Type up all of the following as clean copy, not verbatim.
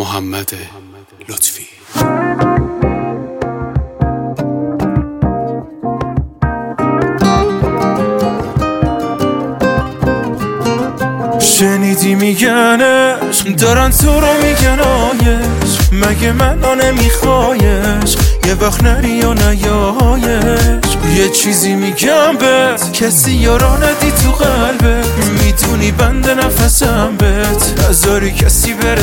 محمد لطفی. شنیدی میگن عشق دارن تو رو میگن آیش، مگه منو نمیخوایش؟ یه وقت نری و نیایش. یه چیزی میگم بهت، کسی یارا ندی تو قلبت، میدونی بند نفسم بهت، نذاری کسی بره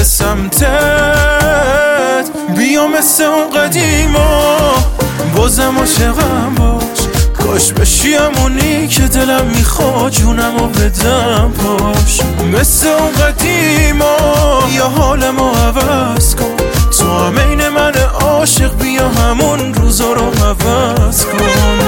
سمتت. بیا مثل اون قدیما بازم عاشقم باش، کاش بشی همونی که دلم میخواد جونمو بدم پاش. مثل اون قدیما یا حالمو عوض کن، تو هم این من عاشق، بیا همون روزا رو عوض کن.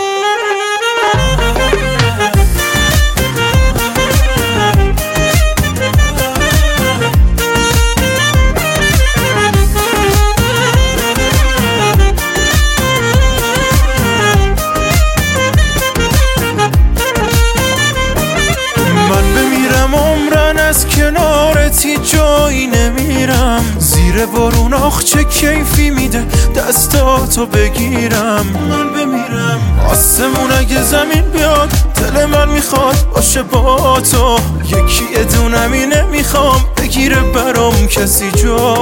از کنارتی جایی نمیرم، زیر بارون آخ چه کیفی میده دستاتو بگیرم. من بمیرم آسمون اگه زمین بیاد، دل من میخواد باشه با تو، یکی ادونمی نمیخوام بگیره برام کسی جا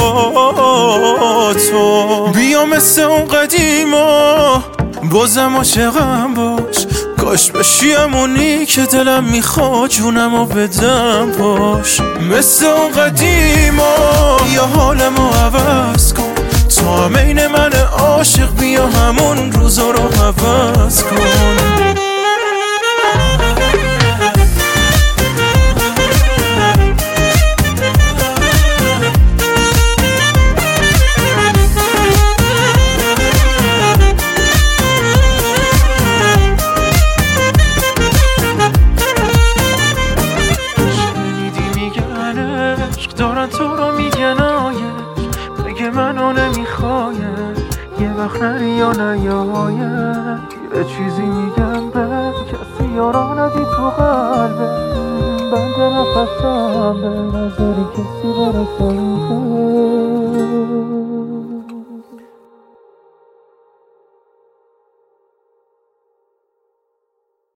تو. بیا مثل اون قدیما بازم عاشقم باش، کاش بشی همونی که دلم میخواد جونمو بدم پاش. مثل اون قدیما یا حالمو عوض کن، تو هم این من عاشق، بیا همون روزا رو عوض کن. دارن تو رو میگن آیش، مگه منو نمیخوایش؟ یه وقت نری یا نیایش. یه چیزی میگم به کسی یارا ندی تو قلبه، بند نفسم به نظری کسی برسه.